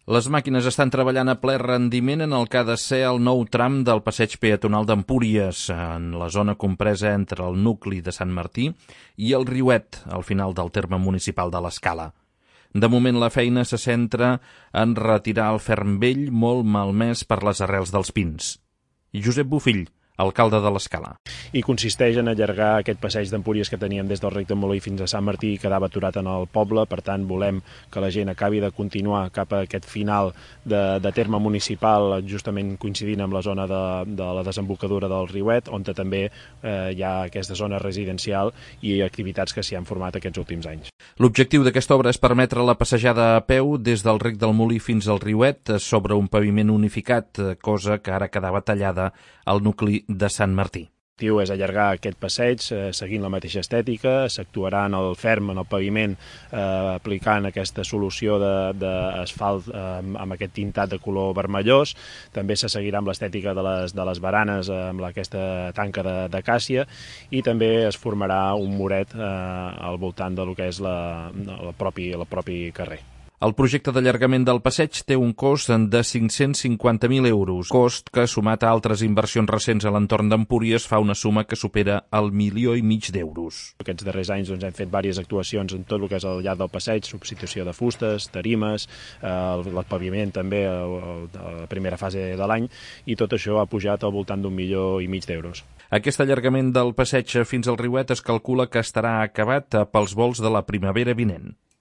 Les màquines estan treballant a ple rendiment en el que ha de ser el nou tram del passeig peatonal d'Empúries, en la zona compresa entre el nucli de Sant Martí i el Riuet, al final del terme municipal de l'Escala. De moment la feina se centra en retirar el ferm vell molt malmès per les arrels dels pins. Josep Bofill, alcalde de l'Escala. I consisteix en allargar aquest passeig d'Empúries que teníem des del Rec de Molí fins a Sant Martí i quedava aturat en el poble. Per tant, volem que la gent acabi de continuar cap a aquest final de terme municipal, justament coincidint amb la zona de la desembocadura del Riuet, on també hi ha aquesta zona residencial i activitats que s'hi han format aquests últims anys. L'objectiu d'aquesta obra és permetre la passejada a peu des del Rec del Molí fins al Riuet sobre un paviment unificat, cosa que ara quedava tallada al nucli de Sant Martí. L'objectiu és allargar aquest passeig seguint la mateixa estètica, s'actuarà en el ferm, en el paviment, aplicant aquesta solució d'asfalt amb aquest tintat de color vermellós. També se seguirà amb l'estètica de les baranes, amb aquesta tanca de càssia, i també es formarà un muret al voltant del que és el propi carrer. El projecte d'allargament del passeig té un cost de 550.000 euros, cost que, sumat a altres inversions recents a l'entorn d'Empúries, fa una suma que supera el 1,5 milió d'euros. Aquests darrers anys hem fet diverses actuacions en tot el que és al llarg del passeig, substitució de fustes, tarimes, el paviment també a la primera fase de l'any, i tot això ha pujat al voltant d'1,5 milió d'euros. Aquest allargament del passeig fins al Riuet es calcula que estarà acabat pels volts de la primavera vinent.